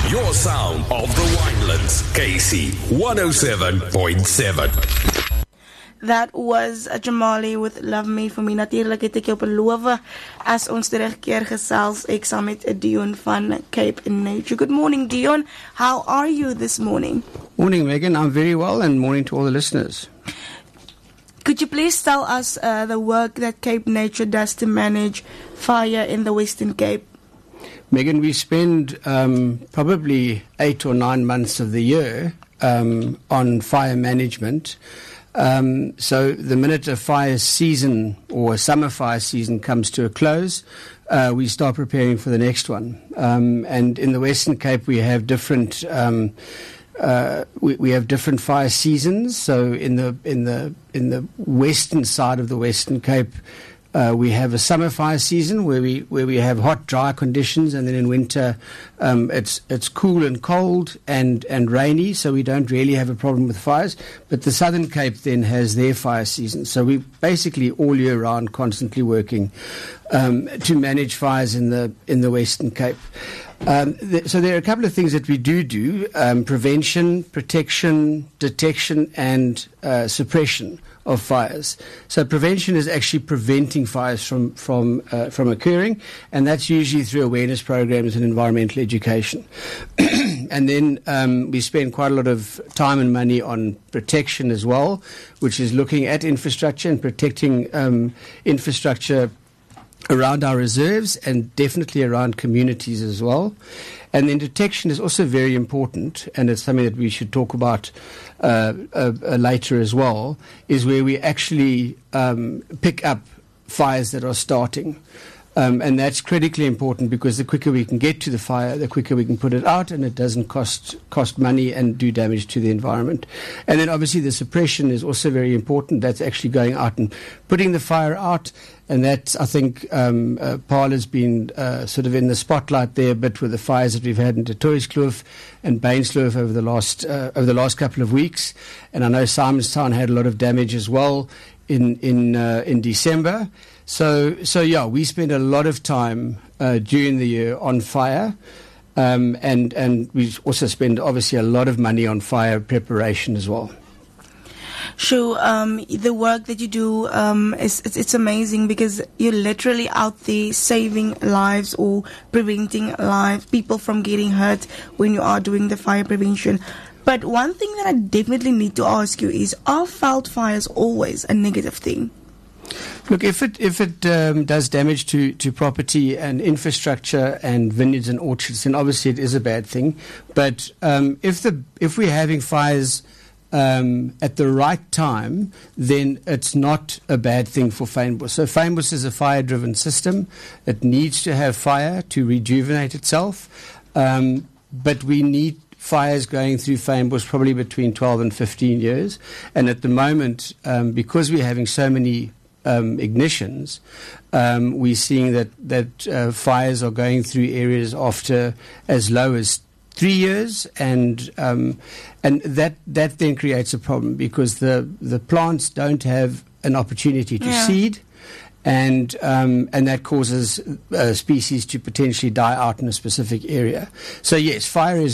Your sound of the Winelands, KC 107.7. That was Jamali with Love Me For Me. Natuurlijk het ek jou beloof as ons terugkeer gesels ek saam met Dion van Cape Nature. Good morning, Dion. How are you this morning? Morning, Megan. I'm very well, and morning to all the listeners. Could you please tell us the work that Cape Nature does to manage fire in the Western Cape? Megan, we spend probably 8 or 9 months of the year on fire management. So the minute a fire season or a summer fire season comes to a close, we start preparing for the next one. And in the Western Cape, we have different we have different fire seasons. So in the western side of the Western Cape, we have a summer fire season where we have hot, dry conditions, and then in winter it's cool and cold and rainy, so we don't really have a problem with fires. But the Southern Cape then has their fire season, so we basically all year round constantly working to manage fires in the Western Cape. So there are a couple of things that we do: prevention, protection, detection, and suppression of fires. So prevention is actually preventing fires from occurring, and that's usually through awareness programs and environmental education. And then we spend quite a lot of time and money on protection as well, which is looking at infrastructure and protecting infrastructure around our reserves and definitely around communities as well. And then detection is also very important, and it's something that we should talk about later as well, is where we actually pick up fires that are starting. And that's critically important, because the quicker we can get to the fire, the quicker we can put it out, and it doesn't cost money and do damage to the environment. And then obviously the suppression is also very important. That's actually going out and putting the fire out, and that's, I think, Paarl's been sort of in the spotlight there a bit with the fires that we've had in Tuiskloof and Bainskloof over the last couple of weeks. And I know Simonstown had a lot of damage as well in December. So yeah, we spend a lot of time during the year on fire, and we also spend obviously a lot of money on fire preparation as well. Sure, the work that you do it's amazing, because you're literally out there saving lives or preventing people from getting hurt when you are doing the fire prevention. But one thing that I definitely need to ask you is, are veld fires always a negative thing? Look, if it does damage to property and infrastructure and vineyards and orchards, then obviously it is a bad thing. But if we're having fires at the right time, then it's not a bad thing for fynbos. So fynbos is a fire-driven system. It needs to have fire to rejuvenate itself, but we need fires going through fynbos probably between 12 and 15 years. And at the moment, because we're having so many ignitions, we're seeing that fires are going through areas after as low as 3 years, and that then creates a problem, because the plants don't have an opportunity to seed, and that causes species to potentially die out in a specific area. So yes, fire is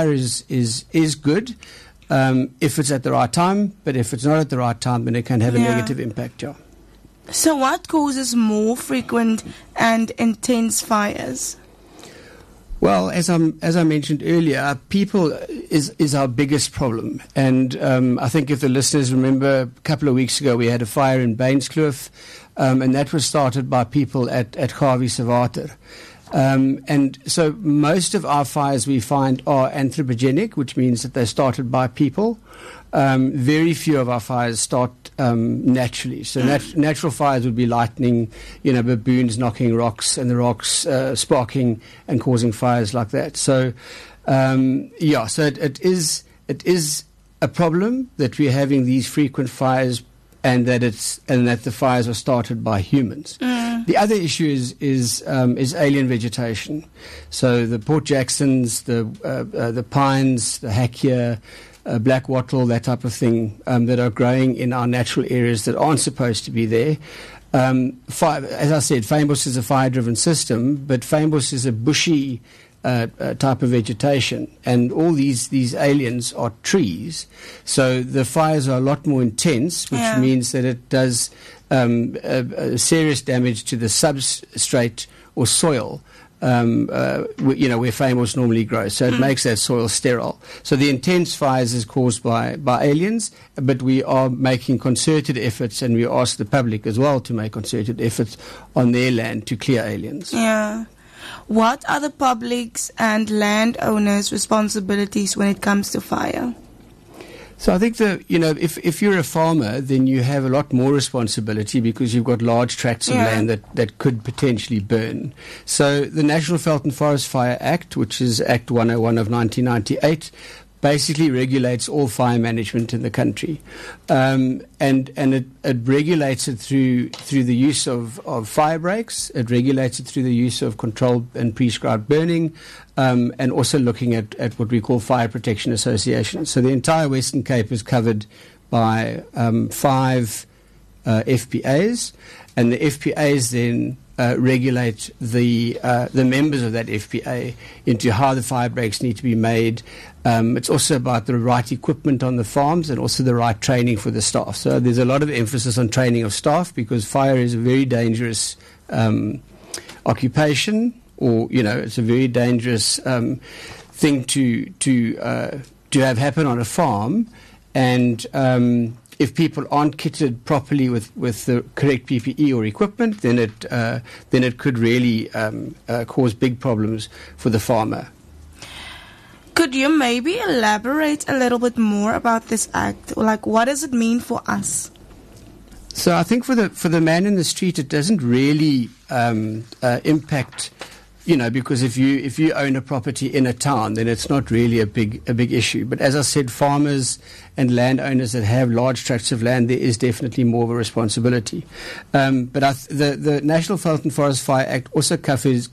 good if it's at the right time, but if it's not at the right time, then it can have a negative impact. Yeah. So what causes more frequent and intense fires? Well, as I mentioned earlier, people is our biggest problem. And I think if the listeners remember, a couple of weeks ago we had a fire in Bainskloof, and that was started by people at Gawiese Water. And so most of our fires we find are anthropogenic, which means that they're started by people. Very few of our fires start naturally. So natural fires would be lightning, baboons knocking rocks, and the rocks sparking and causing fires like that. So so it is a problem that we're having these frequent fires, and that the fires are started by humans. The other issue is alien vegetation. So the Port Jacksons, the pines, the hakea, black wattle, that type of thing, that are growing in our natural areas that aren't supposed to be there. As I said, fynbos is a fire-driven system, but fynbos is a bushy type of vegetation, and all these aliens are trees. So the fires are a lot more intense, which means that it does serious damage to the substrate or soil. Where famous normally grows. So it makes that soil sterile. So the intense fires is caused by aliens, but we are making concerted efforts, and we ask the public as well to make concerted efforts on their land to clear aliens. Yeah. What are the public's and landowners' responsibilities when it comes to fire? So I think if you're a farmer, then you have a lot more responsibility because you've got large tracts of land that could potentially burn. So the National Veld and Forest Fire Act, which is Act 101 of 1998, basically regulates all fire management in the country, and it regulates it through the use of fire breaks. It regulates it through the use of controlled and prescribed burning, and also looking at what we call fire protection associations. So the entire Western Cape is covered by 5 FPAs, and the FPAs then regulate the members of that FPA into how the fire breaks need to be made. It's also about the right equipment on the farms and also the right training for the staff. So there's a lot of emphasis on training of staff because fire is a very dangerous occupation, or it's a very dangerous thing to have happen on a farm, and if people aren't kitted properly with the correct PPE or equipment, then it could really cause big problems for the farmer. Could you maybe elaborate a little bit more about this act? Like, what does it mean for us? So I think for the man in the street, it doesn't really impact. Because if you own a property in a town, then it's not really a big issue. But as I said, farmers and landowners that have large tracts of land, there is definitely more of a responsibility. But the National Veld and Forest Fire Act also covers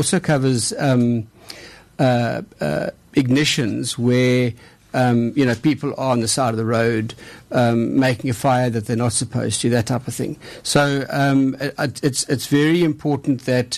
ignitions where people are on the side of the road making a fire that they're not supposed to, that type of thing. So it's very important that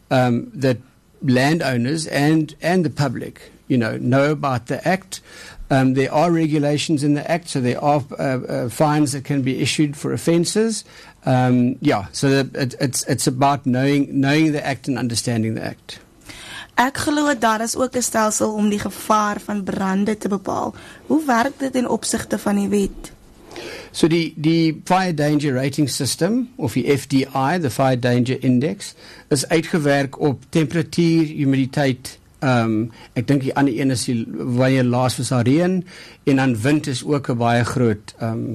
landowners and the public, know about the Act. There are regulations in the Act, so there are fines that can be issued for offences. So it's about knowing the Act and understanding the Act. Ek glo daar is ook 'n stelsel om die gevaar van brande te bepaal. Hoe werk dit in opsigte van die wet? So die Fire Danger Rating System, of die FDI, the Fire Danger Index, is uitgewerk op temperatuur, humiditeit. Ek dink die ander een is wanneer laas was daar reën, en dan wind is ook 'n baie groot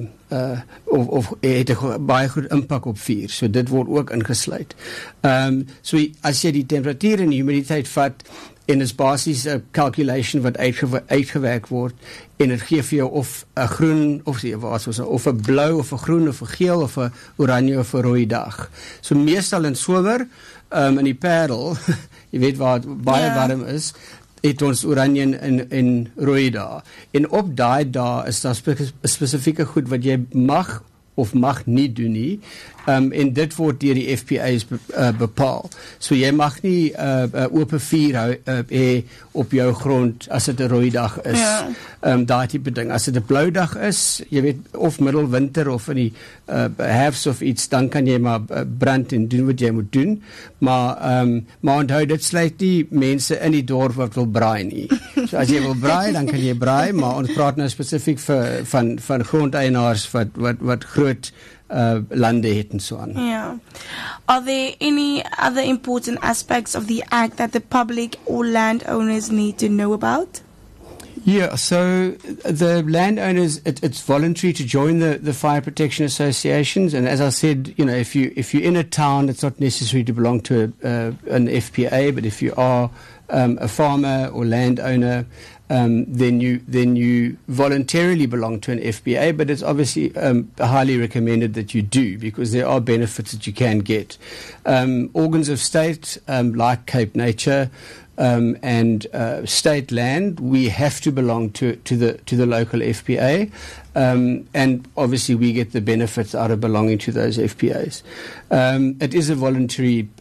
of het 'n baie groot impak op vuur. So dit word ook ingesluit. So as jy die temperatuur en die humiditeit vat, en is basies 'n calculation wat uitgewerk word, en dit gee vir jou of 'n groen of 'n blou of 'n groen of 'n geel of 'n oranje of 'n rooi dag. So meestal in somer in die Parel, jy weet waar het baie warm is, het ons oranje en rooi dae. En op daai dae is daar spesifieke goed wat jy mag of mag nie doen nie. En dit word deur die FPA's bepaal. So jy mag nie oop vuur hê op jou grond as dit 'n rooi dag is. Daai tipe ding. As dit 'n blou dag is, jy weet, of middelwinter of in die herfst of iets, dan kan jy maar brand en doen wat jy moet doen. Maar onthou, dit sluit nie mense in die dorp wat wil braai nie. So as jy wil braai, dan kan jy braai, maar ons praat nou spesifiek van grondeienaars wat groot lande het en so aan. Yeah. Are there any other important aspects of the Act that the public or landowners need to know about? Yeah, so the landowners, it's voluntary to join the fire protection associations, and as I said, if you're in a town, it's not necessary to belong to an FPA, but if you are a farmer or landowner, then you voluntarily belong to an FPA, but it's obviously highly recommended that you do, because there are benefits that you can get. Organs of state, like Cape Nature, and state land, we have to belong to the local FPA, and obviously we get the benefits out of belonging to those FPAs. It is a voluntary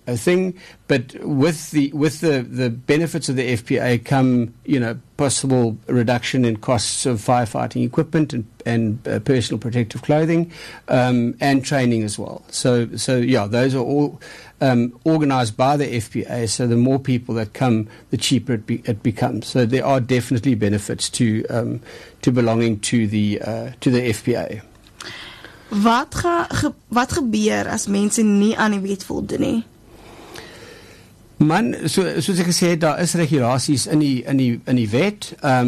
thing. But with the benefits of the FPA come, possible reduction in costs of firefighting equipment and personal protective clothing, and training as well. So those are all organised by the FPA. So the more people that come, the cheaper it becomes. So there are definitely benefits to belonging to the FPA. Wat gebeur as mense nie aan die wet voldoen nie? Man, soos ek gesê het, daar is regulasies in die wet,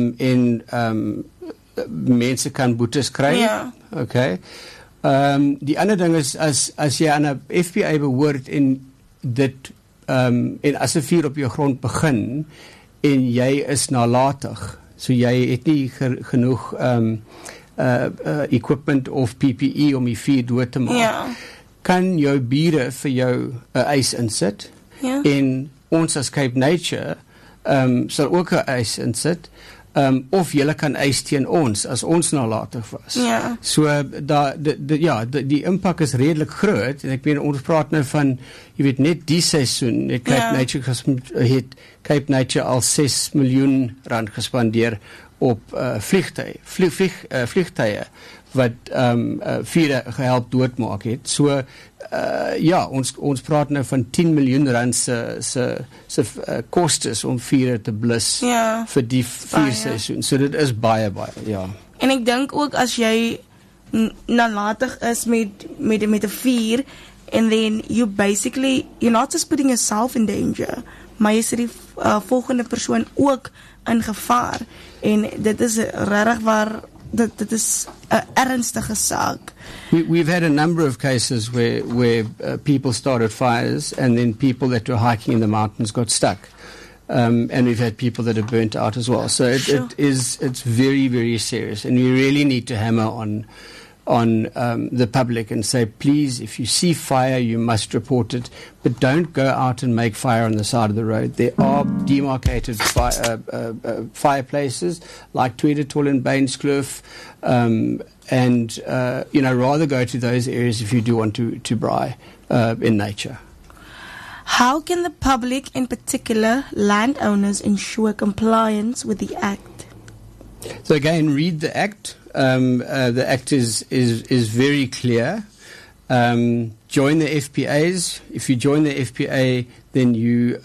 en mense kan boetes kry. Ja. Okay. Die ander ding is as jy aan 'n FPA behoort en dit en as 'n vuur op jou grond begin en jy is nalatig, so jy het nie genoeg equipment of PPE om die vuur dood te maak, Ja. kan jou bure vir jou 'n eis insit. Ja. En ons as Cape Nature sal ook 'n eis insit, of julle kan eis teen ons as ons nalatig was. Ja. So die impak is redelik groot, en ek meen ons praat nou van, jy weet, net die seisoen het Cape Nature al 6 miljoen rand gespandeer op vliegtuie wat vure gehelp doodmaak het. So ons praat nou van 10 miljoen rand se kostes om vure te blus vir die vuurseisoen. So dit is baie, ja. En ek dink ook as jy nalatig is met 'n vuur, and then you're not just putting yourself in danger, maar jy sit die volgende persoon ook in gevaar. En dit is regtig waar dit is 'n ernstige saak. We've had a number of cases where people started fires and then people that were hiking in the mountains got stuck. And we've had people that have burnt out as well. So it's very, very serious, and we really need to hammer on the public and say, please, if you see fire, you must report it, but don't go out and make fire on the side of the road. There are demarcated fireplaces like Tweedertol and Bainskloof, and rather go to those areas if you do want to braai in nature. How can the public, in particular landowners, ensure compliance with the Act? So again, read the Act. The Act is very clear. Join the FPAs. If you join the FPA, then you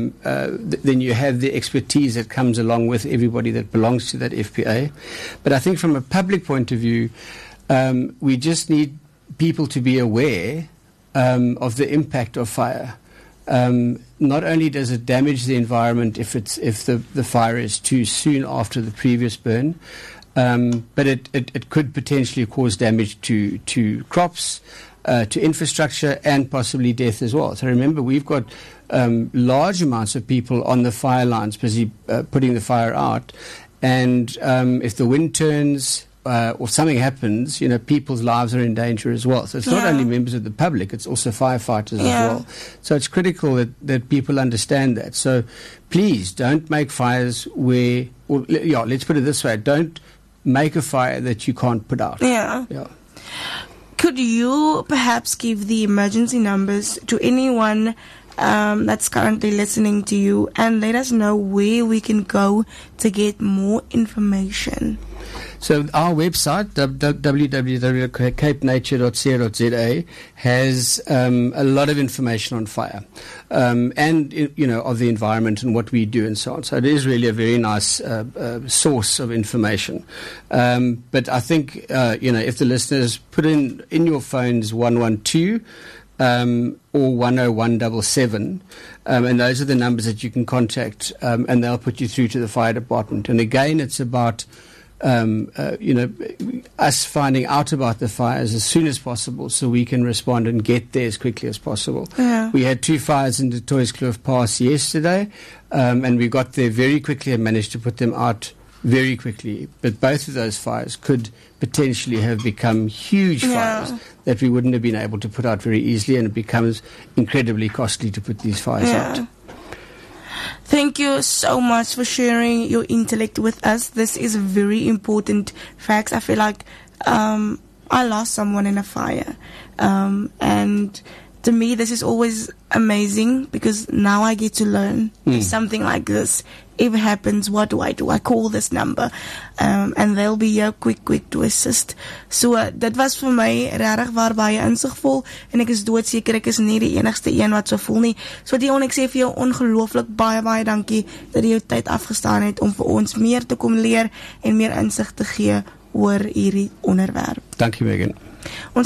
have the expertise that comes along with everybody that belongs to that FPA. But I think from a public point of view, we just need people to be aware of the impact of fire. Not only does it damage the environment if the fire is too soon after the previous burn, but it could potentially cause damage to crops, to infrastructure, and possibly death as well. So remember, we've got large amounts of people on the fire lines busy putting the fire out, and if the wind turns or something happens, people's lives are in danger as well. So it's not only members of the public, it's also firefighters as well. So it's critical that people understand that. So please don't make fires let's put it this way, don't make a fire that you can't put out. Yeah. Could you perhaps give the emergency numbers to anyone that's currently listening to you, and let us know where we can go to get more information? So our website, www.capenature.co.za, has a lot of information on fire, and of the environment and what we do and so on. So it is really a very nice source of information. But I think if the listeners put in your phones 112 or 10177, and those are the numbers that you can contact, and they'll put you through to the fire department. And again, it's about us finding out about the fires as soon as possible so we can respond and get there as quickly as possible. Yeah. We had 2 fires in the Toyskloof Pass yesterday, and we got there very quickly and managed to put them out very quickly. But both of those fires could potentially have become huge fires that we wouldn't have been able to put out very easily, and it becomes incredibly costly to put these fires out. Thank you so much for sharing your intellect with us. This is very important facts. I feel like I lost someone in a fire, and to me, this is always amazing because now I get to learn if something like this ever happens. What do? I call this number, and they'll be here quick to assist. So dit was vir my regtig waar baie insigvol, en ek is doodseker ek is nie die enigste een wat so voel nie. So Dion, ek sê vir jou ongelooflik baie dankie dat jy jou tyd afgestaan het om vir ons meer te kom leer en meer insig te gee oor hierdie onderwerp. Dankie, Megan. Ons